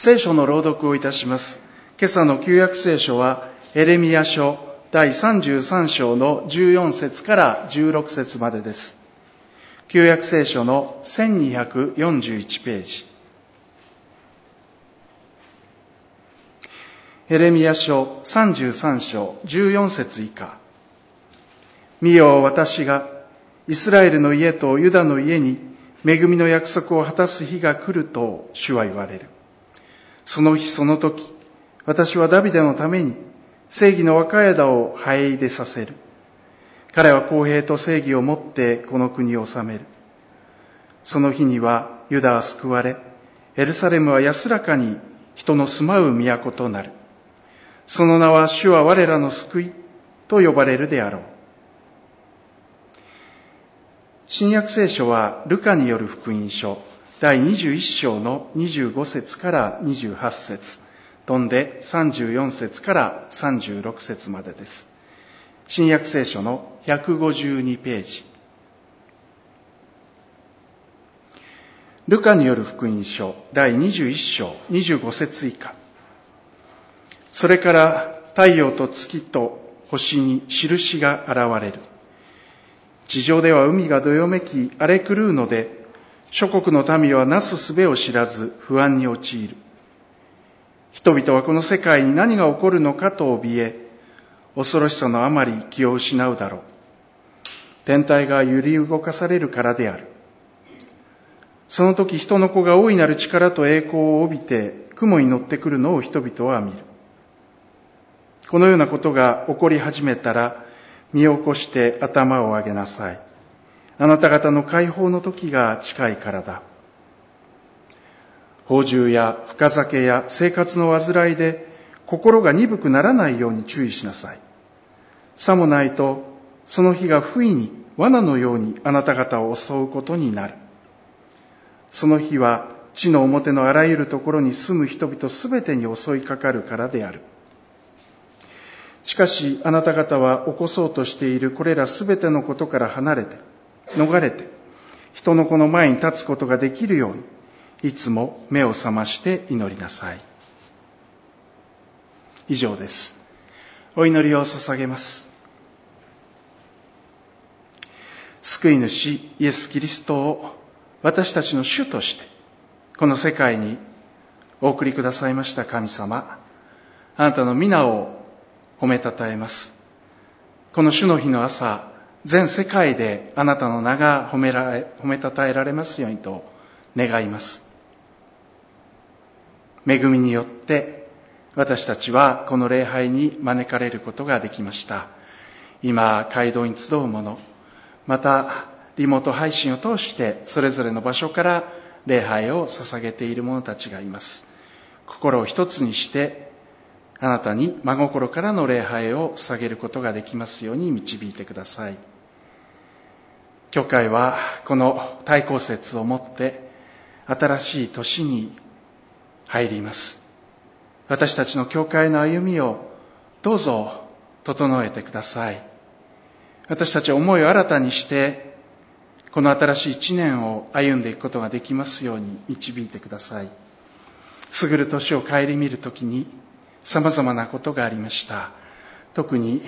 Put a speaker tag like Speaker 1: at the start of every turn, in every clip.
Speaker 1: 聖書の朗読をいたします。今朝の旧約聖書はエレミヤ書第33章の14節から16節までです。旧約聖書の1241ページ。エレミヤ書33章14節以下。見よ、私がイスラエルの家とユダの家に恵みの約束を果たす日が来ると主は言われる。その日その時、私はダビデのために正義の若枝を生え出させる。彼は公平と正義をもってこの国を治める。その日にはユダは救われ、エルサレムは安らかに人の住まう都となる。その名は主は我らの救いと呼ばれるであろう。新約聖書はルカによる福音書第21章の25節から28節、飛んで34節から36節までです。新約聖書の152ページ。ルカによる福音書第21章25節以下。それから太陽と月と星に印が現れる。地上では海がどよめき荒れ狂うので、諸国の民はなすすべを知らず不安に陥る。人々はこの世界に何が起こるのかと怯え、恐ろしさのあまり気を失うだろう。天体が揺り動かされるからである。その時人の子が大いなる力と栄光を帯びて雲に乗ってくるのを人々は見る。このようなことが起こり始めたら、身を起こして頭を上げなさい。あなた方の解放の時が近いからだ。放縦や深酒や生活の煩いで心が鈍くならないように注意しなさい。さもないとその日が不意に罠のようにあなた方を襲うことになる。その日は地の表のあらゆるところに住む人々すべてに襲いかかるからである。しかしあなた方は起こそうとしているこれらすべてのことから逃れて、人の子の前に立つことができるように、いつも目を覚まして祈りなさい。以上です。お祈りを捧げます。救い主イエス・キリストを私たちの主として、この世界にお送りくださいました神様、あなたの皆を褒めたたえます。この主の日の朝、全世界であなたの名が褒めたたえられますようにと願います。恵みによって私たちはこの礼拝に招かれることができました。今、街道に集う者、またリモート配信を通してそれぞれの場所から礼拝を捧げている者たちがいます。心を一つにしてあなたに真心からの礼拝を捧げることができますように導いてください。教会はこの大公節をもって新しい年に入ります。私たちの教会の歩みをどうぞ整えてください。私たちは思いを新たにしてこの新しい一年を歩んでいくことができますように導いてください。過ぐる年を顧みるときに様々なことがありました。特に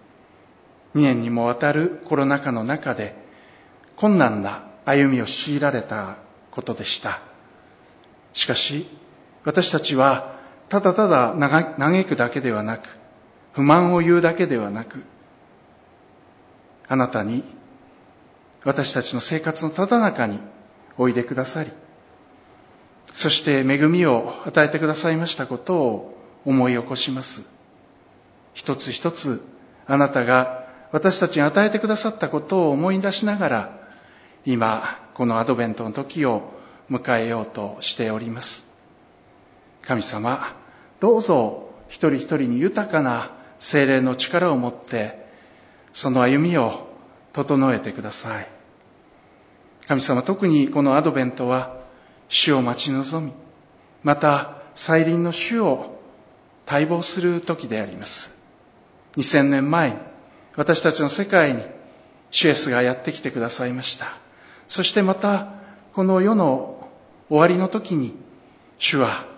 Speaker 1: 2年にもわたるコロナ禍の中で困難な歩みを強いられたことでした。しかし私たちはただただ嘆くだけではなく、不満を言うだけではなく、あなたに私たちの生活のただ中においでくださり、そして恵みを与えてくださいましたことを思い起こします。一つ一つあなたが私たちに与えてくださったことを思い出しながら、今このアドベントの時を迎えようとしております。神様、どうぞ一人一人に豊かな聖霊の力を持ってその歩みを整えてください。神様、特にこのアドベントは主を待ち望み、また再臨の主を待望する時であります。2000年前に私たちの世界に主イエスがやってきてくださいました。そしてまたこの世の終わりの時に主は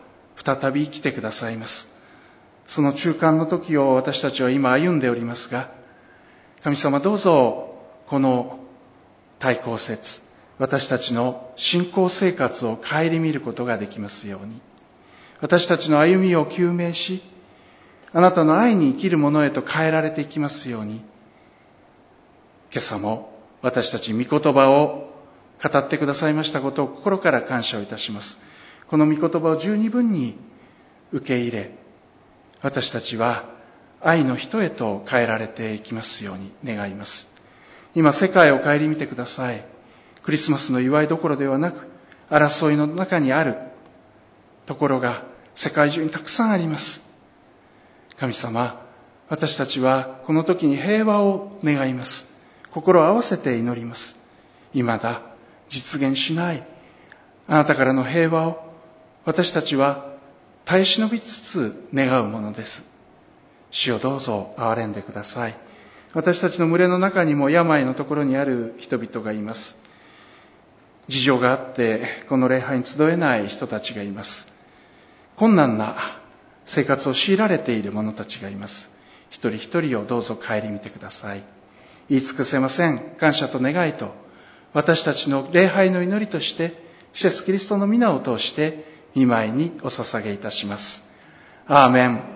Speaker 1: 再び来てくださいます。その中間の時を私たちは今歩んでおりますが、神様どうぞこの対抗節、私たちの信仰生活を顧みることができますように、私たちの歩みを究明し、あなたの愛に生きるものへと変えられていきますように、今朝も私たち御言葉を語ってくださいましたことを心から感謝をいたします。この御言葉を十二分に受け入れ、私たちは愛の人へと変えられていきますように願います。今世界を顧みてください。クリスマスの祝いどころではなく、争いの中にあるところが世界中にたくさんあります。神様、私たちはこの時に平和を願います。心を合わせて祈ります。未だ実現しないあなたからの平和を私たちは耐え忍びつつ願うものです。主をどうぞ憐れんでください。私たちの群れの中にも病のところにある人々がいます。事情があってこの礼拝に集えない人たちがいます。困難な生活を強いられている者たちがいます。一人一人をどうぞ顧みてください。言い尽くせません感謝と願いと、私たちの礼拝の祈りとして主イエスキリストの皆を通して御前にお捧げいたします。アーメン。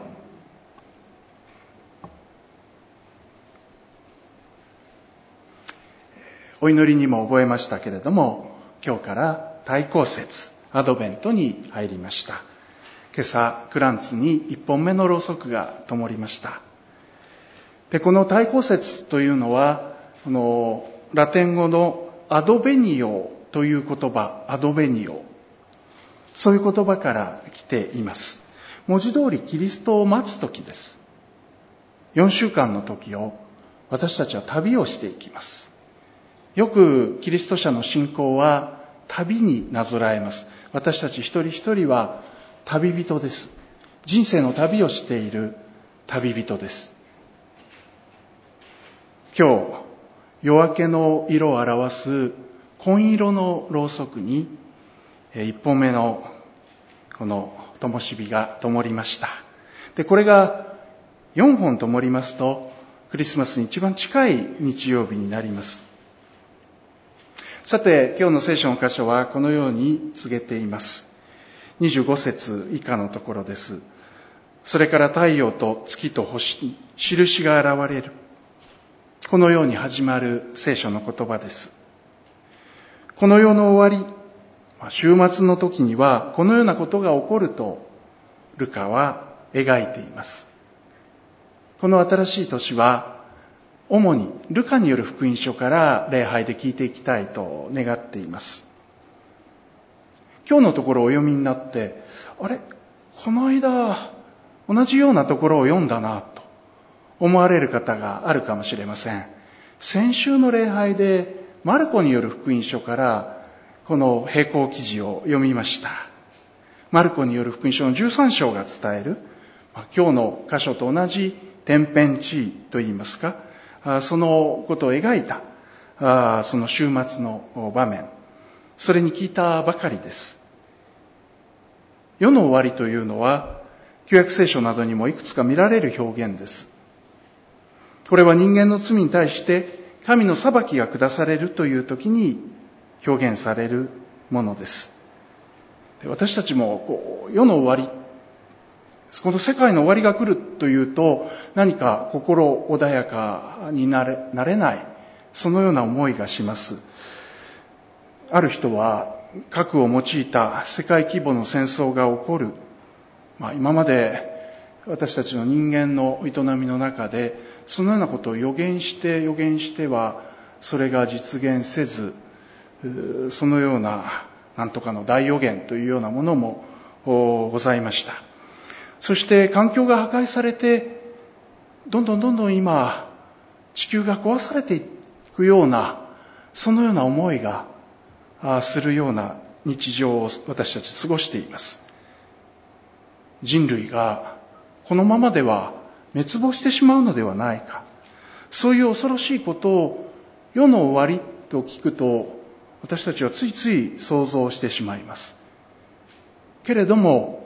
Speaker 1: お祈りにも覚えましたけれども、今日から対抗節アドベントに入りました。今朝クランツに1本目のろうそくが灯りました。で、この対抗節というのはラテン語のアドベニオという言葉、アドベニオ、そういう言葉から来ています。文字通りキリストを待つ時です。4週間の時を私たちは旅をしていきます。よくキリスト者の信仰は旅になぞらえます。私たち一人一人は旅人です。人生の旅をしている旅人です。今日、夜明けの色を表す紺色のろうそくに一本目のこの灯火が灯りました。で、これが4本灯りますとクリスマスに一番近い日曜日になります。さて、今日の聖書の箇所はこのように告げています。25節以下のところです。それから太陽と月と星に印が現れる。このように始まる聖書の言葉です。この世の終わり、終末の時にはこのようなことが起こるとルカは描いています。この新しい年は主にルカによる福音書から礼拝で聞いていきたいと願っています。今日のところをお読みになって、あれ、この間同じようなところを読んだなと思われる方があるかもしれません。先週の礼拝でマルコによる福音書からこの並行記事を読みました。マルコによる福音書の13章が伝える、今日の箇所と同じ天変地異といいますか、そのことを描いたその終末の場面、それに聞いたばかりです。世の終わりというのは旧約聖書などにもいくつか見られる表現です。これは人間の罪に対して神の裁きが下されるという時に表現されるものです。で、私たちも世の終わり、この世界の終わりが来るというと何か心穏やかになれない、そのような思いがします。ある人は核を用いた世界規模の戦争が起こる、今まで私たちの人間の営みの中でそのようなことを予言してはそれが実現せず、そのようななんとかの大予言というようなものもございました。そして環境が破壊されてどんどん今地球が壊されていくような、そのような思いがするような日常を私たち過ごしています。人類がこのままでは滅亡してしまうのではないか、そういう恐ろしいことを世の終わりと聞くと私たちはついつい想像してしまいます。けれども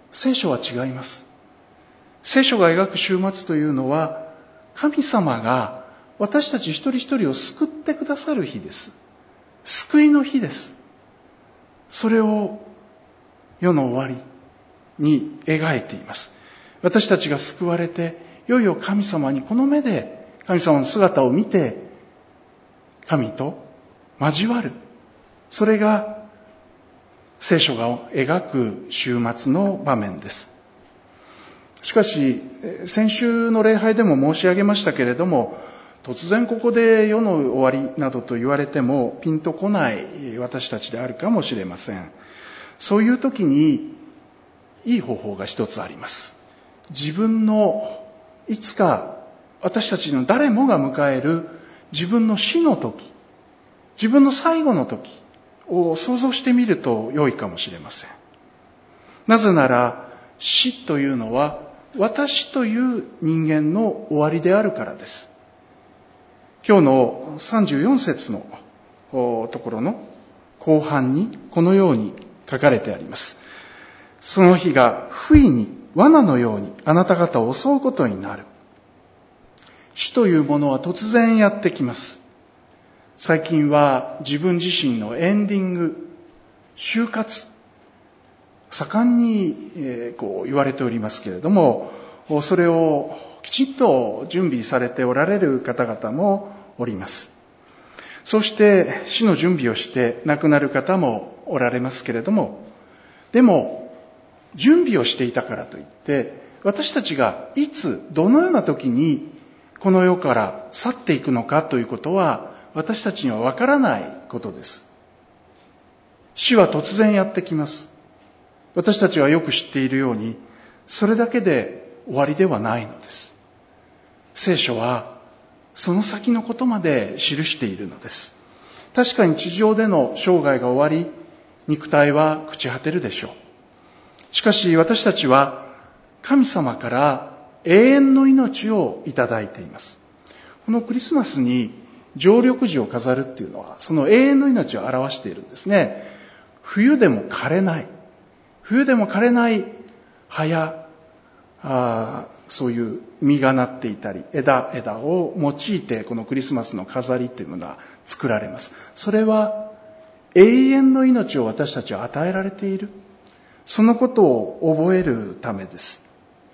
Speaker 1: 聖書は違います。聖書が描く終末というのは、神様が私たち一人一人を救ってくださる日です。救いの日です。それを世の終わりに描いています。私たちが救われて、いよいよ神様にこの目で神様の姿を見て、神と交わる。それが聖書が描く終末の場面です。しかし、先週の礼拝でも申し上げましたけれども、突然ここで世の終わりなどと言われてもピンとこない私たちであるかもしれません。そういう時にいい方法が一つあります。自分のいつか私たちの誰もが迎える自分の死の時、自分の最後の時を想像してみると良いかもしれません。なぜなら死というのは私という人間の終わりであるからです。今日の34節のところの後半にこのように書かれてあります。その日が不意に罠のようにあなた方を襲うことになる。死というものは突然やってきます。最近は自分自身のエンディング、終活、盛んに言われておりますけれども、それをきちっと準備されておられる方々もおります。そして死の準備をして亡くなる方もおられますけれども、でも準備をしていたからといって私たちがいつどのような時にこの世から去っていくのかということは私たちにはわからないことです。死は突然やってきます。私たちはよく知っているようにそれだけで終わりではないのです。聖書はその先のことまで記しているのです。確かに地上での生涯が終わり、肉体は朽ち果てるでしょう。しかし私たちは神様から永遠の命をいただいています。このクリスマスに常緑樹を飾るっていうのはその永遠の命を表しているんですね。冬でも枯れない。冬でも枯れない葉やそういう実がなっていたり枝を用いてこのクリスマスの飾りというものは作られます。それは永遠の命を私たちは与えられている、そのことを覚えるためです。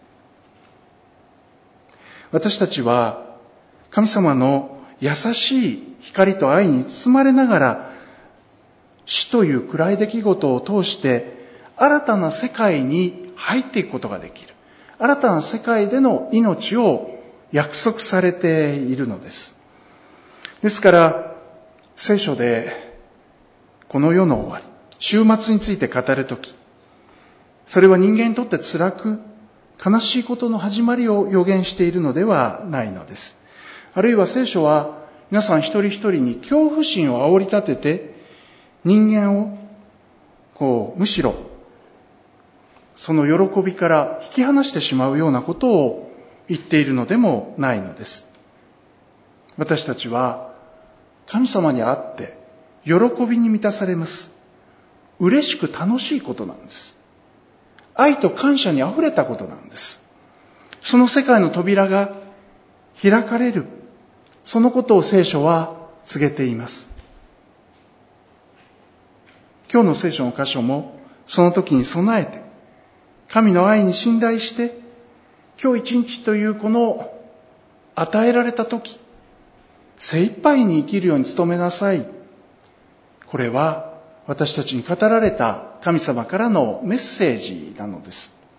Speaker 1: 私たちは神様の優しい光と愛に包まれながら死という暗い出来事を通して新たな世界に入っていくことができる。新たな世界での命を約束されているのです。ですから聖書でこの世の終わり、終末について語るとき、それは人間にとって辛く悲しいことの始まりを予言しているのではないのです。あるいは聖書は皆さん一人一人に恐怖心を煽り立てて人間をむしろその喜びから引き離してしまうようなことを言っているのでもないのです。私たちは神様に会って喜びに満たされます。嬉しく楽しいことなんです。愛と感謝にあふれたことなんです。その世界の扉が開かれる、そのことを聖書は告げています。今日の聖書の箇所もその時に備えて神の愛に信頼して今日一日というこの与えられた時、精一杯に生きるように努めなさい。これは私たちに語られた神様からのメッセージなのです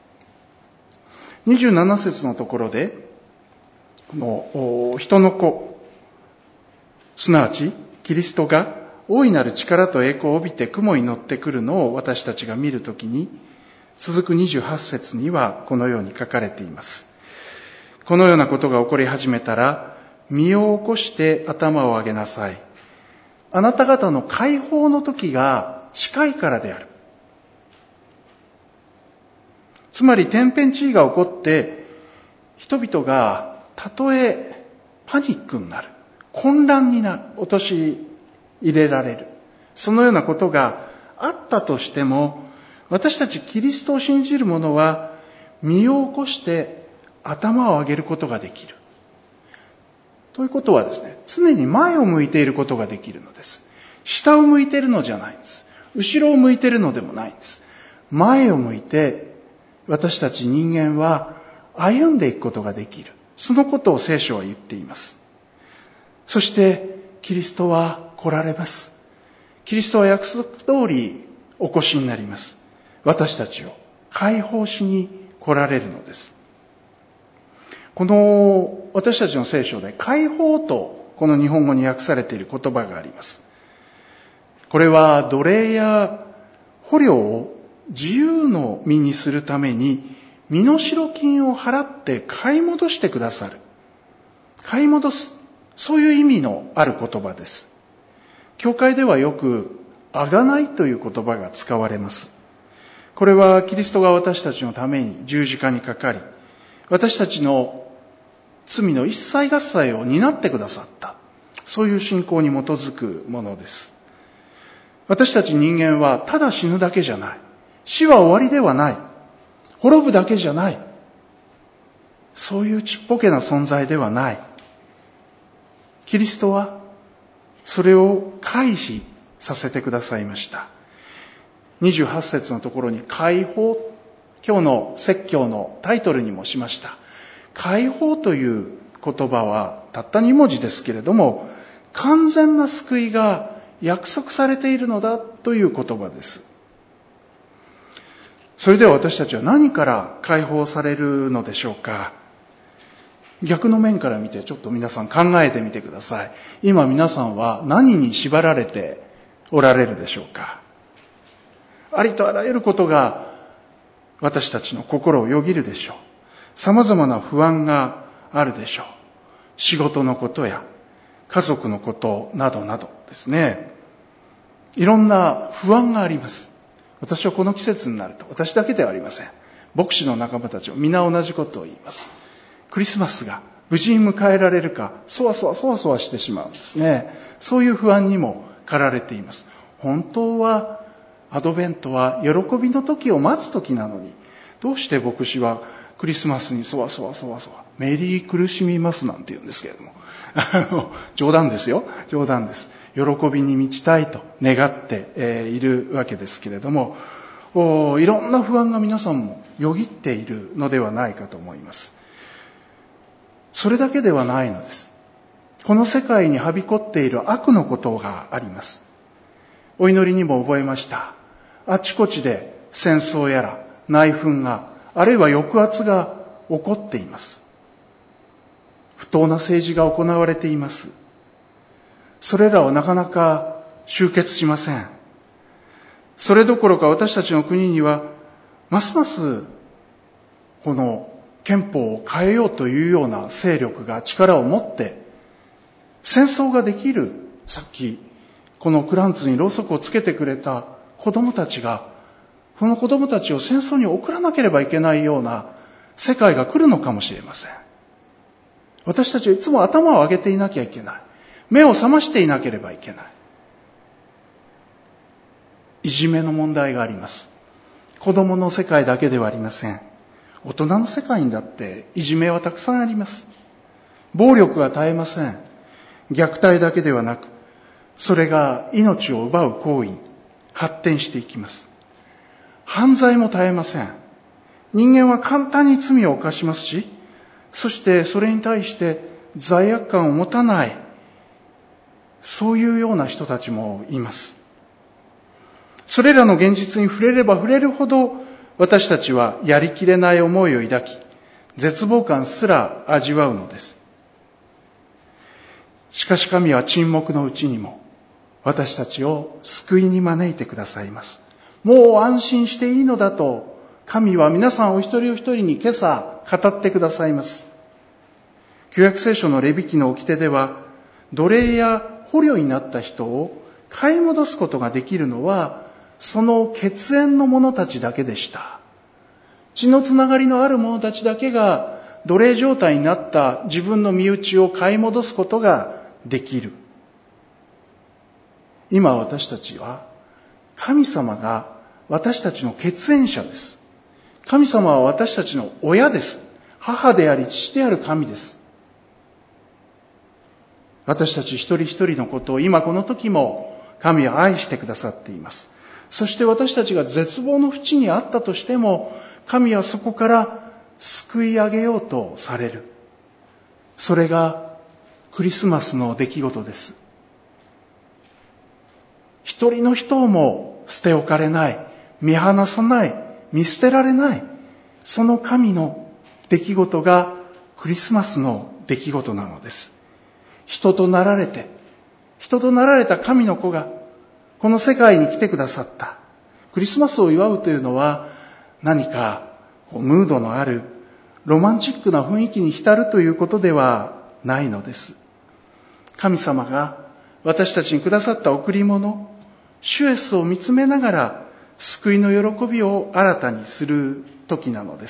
Speaker 1: 。27節のところでこの人の子、すなわちキリストが大いなる力と栄光を帯びて雲に乗ってくるのを私たちが見るときに、続く28節にはこのように書かれています。このようなことが起こり始めたら身を起こして頭を上げなさい。あなた方の解放の時が近いからである。つまり天変地異が起こって人々がたとえパニックになる、混乱になる、陥れられる、そのようなことがあったとしても、 私たちキリストを信じる者は、身を起こして頭を上げることができる。ということはですね、常に前を向いていることができるのです。下を向いているのじゃないんです。後ろを向いているのでもないんです。前を向いて、私たち人間は歩んでいくことができる。そのことを聖書は言っています。そして、キリストは来られます。キリストは約束通りお越しになります。私たちを解放しに来られるのです。この私たちの聖書で解放とこの日本語に訳されている言葉があります。これは奴隷や捕虜を自由の身にするために身代金を払って買い戻してくださる。買い戻す。そういう意味のある言葉です。教会ではよく贖いという言葉が使われます。これはキリストが私たちのために十字架にかかり、私たちの罪の一切合切を担ってくださった。そういう信仰に基づくものです。私たち人間はただ死ぬだけじゃない。死は終わりではない。滅ぶだけじゃない。そういうちっぽけな存在ではない。キリストはそれを回避させてくださいました。28節のところに解放、今日の説教のタイトルにもしました。解放という言葉はたった2文字ですけれども、完全な救いが約束されているのだという言葉です。それでは私たちは何から解放されるのでしょうか。逆の面から見てちょっと皆さん考えてみてください。今皆さんは何に縛られておられるでしょうか。ありとあらゆることが私たちの心をよぎるでしょう。様々な不安があるでしょう。仕事のことや家族のことなどなどですね。いろんな不安があります。私はこの季節になると、私だけではありません。牧師の仲間たちも皆同じことを言います。クリスマスが無事に迎えられるか、そわそわしてしまうんですね。そういう不安にも駆られています。本当はアドベントは喜びの時を待つ時なのに、どうして牧師はクリスマスにそわそわメリー苦しみますなんて言うんですけれども冗談ですよ、冗談です。喜びに満ちたいと願っているわけですけれども、いろんな不安が皆さんもよぎっているのではないかと思います。それだけではないのです。この世界にはびこっている悪のことがあります。お祈りにも覚えました。あちこちで戦争やら内紛が、あるいは抑圧が起こっています。不当な政治が行われています。それらはなかなか終結しません。それどころか私たちの国にはますますこの憲法を変えようというような勢力が力を持って戦争ができる。さっきこのクランツにろうそくをつけてくれた子供たちが、この子供たちを戦争に送らなければいけないような世界が来るのかもしれません。私たちはいつも頭を上げていなきゃいけない。目を覚ましていなければいけない。いじめの問題があります。子供の世界だけではありません。大人の世界にだっていじめはたくさんあります。暴力が絶えません。虐待だけではなく、それが命を奪う行為に発展していきます。犯罪も絶えません。人間は簡単に罪を犯しますし、そしてそれに対して罪悪感を持たない、そういうような人たちもいます。それらの現実に触れれば触れるほど、私たちはやりきれない思いを抱き、絶望感すら味わうのです。しかし神は沈黙のうちにも私たちを救いに招いてくださいます。もう安心していいのだと神は皆さんお一人お一人に今朝語ってくださいます。旧約聖書のレビ記の掟では、奴隷や捕虜になった人を買い戻すことができるのはその血縁の者たちだけでした。血のつながりのある者たちだけが奴隷状態になった自分の身内を買い戻すことができる。今私たちは神様が私たちの血縁者です。神様は私たちの親です。母であり父である神です。私たち一人一人のことを今この時も神は愛してくださっています。そして私たちが絶望の淵にあったとしても、神はそこから救い上げようとされる。それがクリスマスの出来事です。一人の人をも捨て置かれない、見放さない、見捨てられない、その神の出来事がクリスマスの出来事なのです。人となられた神の子がこの世界に来てくださった。クリスマスを祝うというのは何かムードのあるロマンチックな雰囲気に浸るということではないのです。神様が私たちにくださった贈り物、主イエスを見つめながら救いの喜びを新たにする時なのです。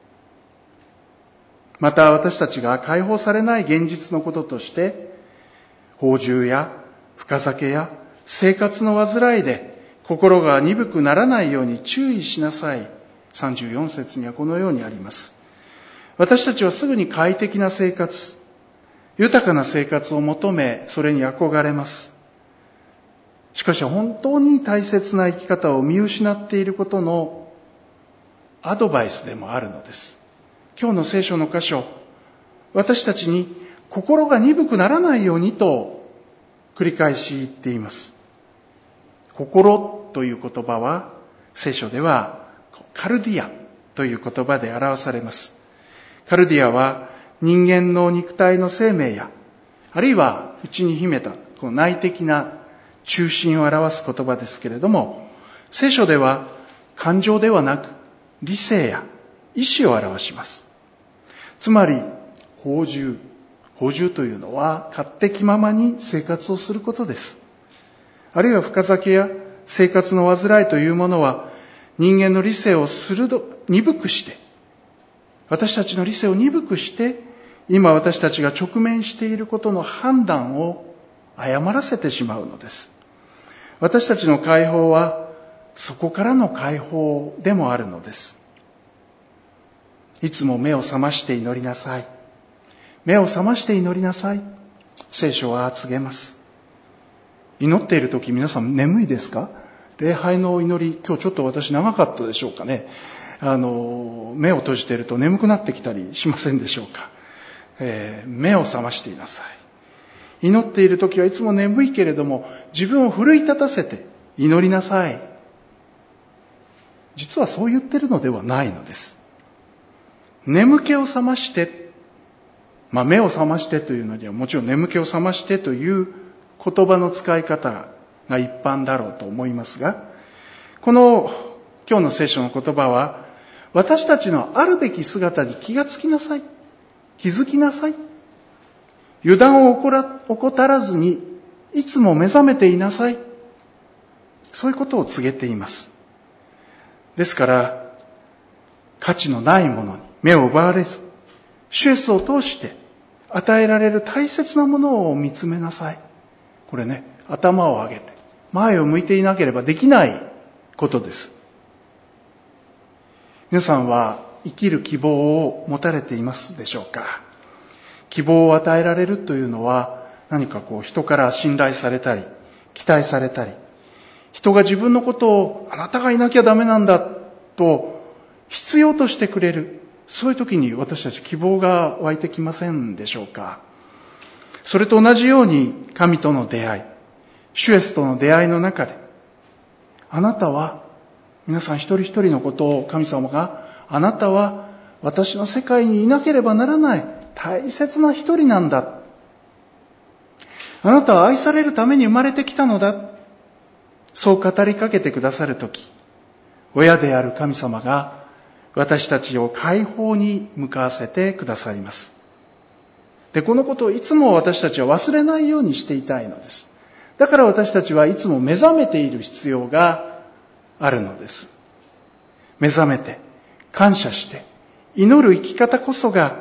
Speaker 1: また私たちが解放されない現実のこととして、放縦や深酒や生活の煩いで心が鈍くならないように注意しなさい。34節にはこのようにあります。私たちはすぐに快適な生活、豊かな生活を求め、それに憧れます。しかし本当に大切な生き方を見失っていることのアドバイスでもあるのです。今日の聖書の箇所、私たちに心が鈍くならないようにと繰り返し言っています。心という言葉は聖書ではカルディアという言葉で表されます。カルディアは人間の肉体の生命や、あるいは内に秘めた内的な中心を表す言葉ですけれども、聖書では感情ではなく理性や意志を表します。つまり放縦というのは勝手気ままに生活をすることです。あるいは深酒や生活の煩いというものは人間の理性を鈍くして、私たちの理性を鈍くして、今私たちが直面していることの判断を誤らせてしまうのです。私たちの解放はそこからの解放でもあるのです。いつも目を覚まして祈りなさい。目を覚まして祈りなさい。聖書は告げます。祈っているとき皆さん眠いですか？礼拝の祈り、今日ちょっと私長かったでしょうかね。目を閉じていると眠くなってきたりしませんでしょうか。目を覚ましていなさい。祈っているときはいつも眠いけれども、自分を奮い立たせて祈りなさい。実はそう言ってるのではないのです。眠気を覚まして、目を覚ましてというのにはもちろん眠気を覚ましてという言葉の使い方が一般だろうと思いますが、この今日の聖書の言葉は、私たちのあるべき姿に気がつきなさい。気づきなさい。油断を怠らずにいつも目覚めていなさい。そういうことを告げています。ですから、価値のないものに目を奪われず、主イエスを通して与えられる大切なものを見つめなさい。これね、頭を上げて前を向いていなければできないことです。皆さんは生きる希望を持たれていますでしょうか？希望を与えられるというのは、何か人から信頼されたり期待されたり、人が自分のことをあなたがいなきゃダメなんだと必要としてくれる、そういう時に私たち希望が湧いてきませんでしょうか？それと同じように、神との出会い、主イエスとの出会いの中で、あなたは皆さん一人一人のことを神様が、あなたは私の世界にいなければならない大切な一人なんだ、あなたは愛されるために生まれてきたのだ、そう語りかけてくださるとき、親である神様が私たちを解放に向かわせてくださいます。で、このことをいつも私たちは忘れないようにしていたいのです。だから私たちはいつも目覚めている必要があるのです。目覚めて、感謝して、祈る生き方こそが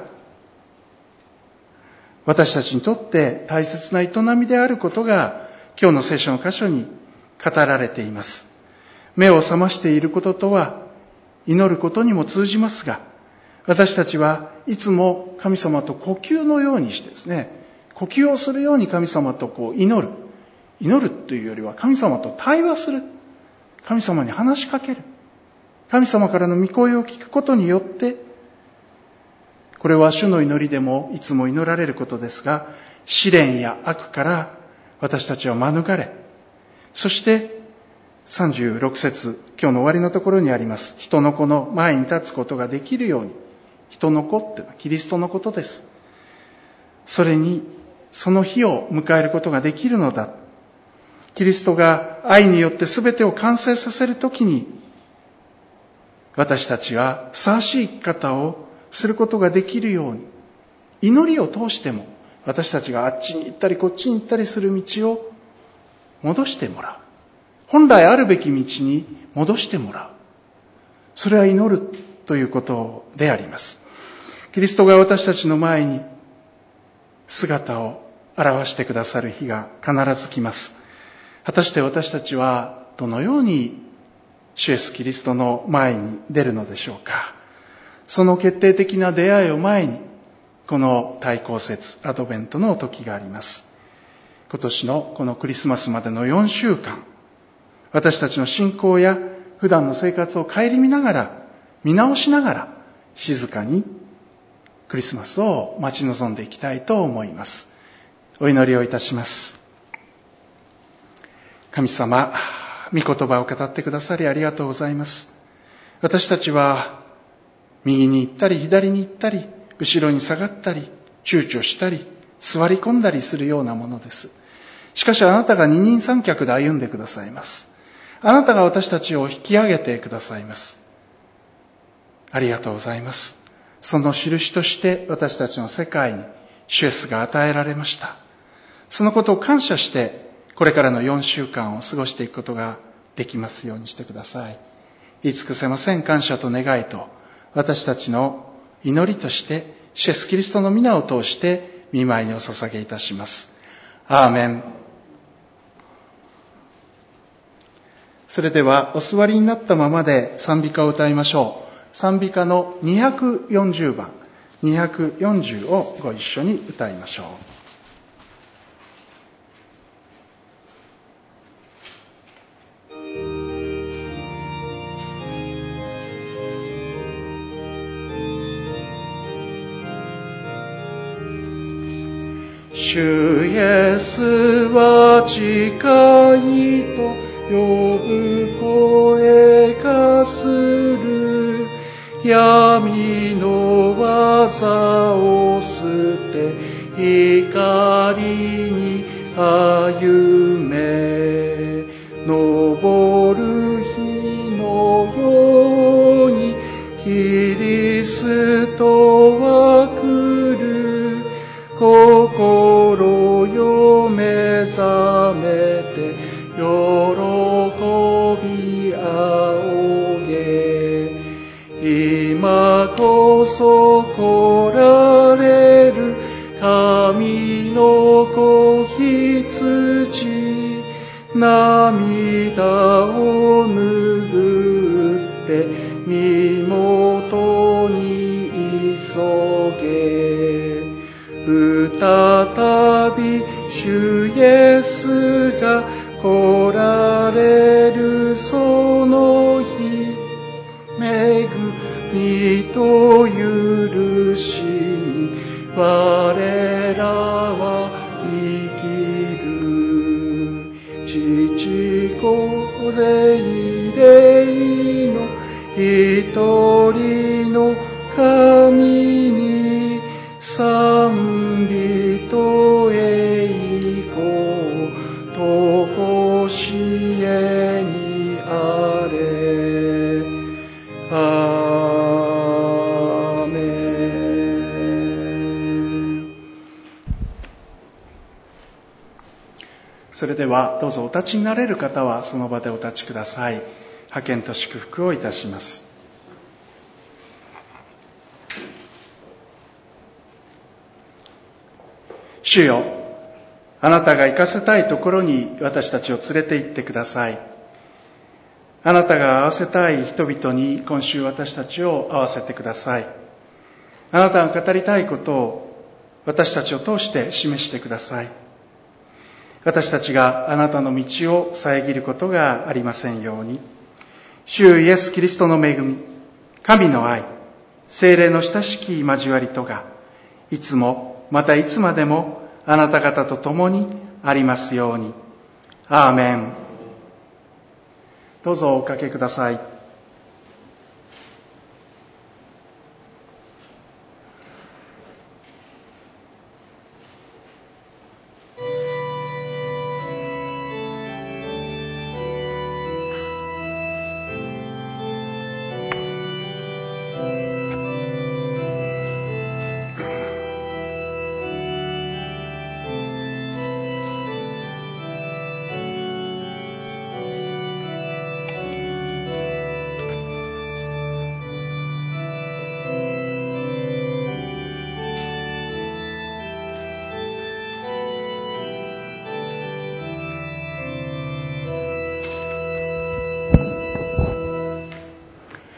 Speaker 1: 私たちにとって大切な営みであることが今日の聖書の箇所に語られています。 目を覚ましていることとは祈ることにも通じますが、私たちはいつも神様と呼吸のようにしてですね、呼吸をするように神様と祈るというよりは神様と対話する、神様に話しかける、神様からの御声を聞くことによって、これは主の祈りでもいつも祈られることですが、試練や悪から私たちは免れ、そして36節、今日の終わりのところにあります、人の子の前に立つことができるように。人の子っていうのはキリストのことです。それにその日を迎えることができるのだ。キリストが愛によって全てを完成させるときに、私たちはふさわしい生き方をすることができるように、祈りを通しても私たちがあっちに行ったりこっちに行ったりする道を戻してもらう。本来あるべき道に戻してもらう。それは祈るということであります。キリストが私たちの前に姿を現してくださる日が必ず来ます。果たして私たちはどのように主イエスキリストの前に出るのでしょうか。その決定的な出会いを前に、この大公節アドベントの時があります。今年のこのクリスマスまでの4週間、私たちの信仰や普段の生活を顧みながら、見直しながら、静かにクリスマスを待ち望んでいきたいと思います。お祈りをいたします。神様、御言葉を語ってくださりありがとうございます。私たちは右に行ったり左に行ったり、後ろに下がったり、躊躇したり、座り込んだりするようなものです。しかしあなたが二人三脚で歩んでくださいます。あなたが私たちを引き上げてくださいます。ありがとうございます。その印として私たちの世界に主イエスが与えられました。そのことを感謝して、これからの4週間を過ごしていくことができますようにしてください。言い尽くせません感謝と願いと、私たちの祈りとして主イエスキリストの皆を通して御前にお捧げいたします。アーメン。それではお座りになったままで賛美歌を歌いましょう。賛美歌の240番、240をご一緒に歌いましょう。主イエスは近いと呼ぶ声がする。闇の技を捨て光に歩め。昇る日のようにキリストは来る。心よ目覚めて喜び仰げ。今こそ来られる神の子羊。涙を拭って身元に急げ。再び主イエスが来られるその日、恵みと許しに我らは生きる。父子霊霊の一人の神に賛美と栄光とこしえにあれ。アーメン。それではどうぞお立ちになれる方はその場でお立ちください。派遣と祝福をいたします。主よ、あなたが行かせたいところに私たちを連れて行ってください。 あなたが会わせたい人々に今週私たちを会わせてください。あなたが語りたいことを私たちを通して示してください。私たちがあなたの道を遮ることがありませんように。主イエス・キリストの恵み、神の愛、聖霊の親しき交わりとが、いつもまたいつまでもあなた方と共にありますように。アーメン。どうぞおかけください。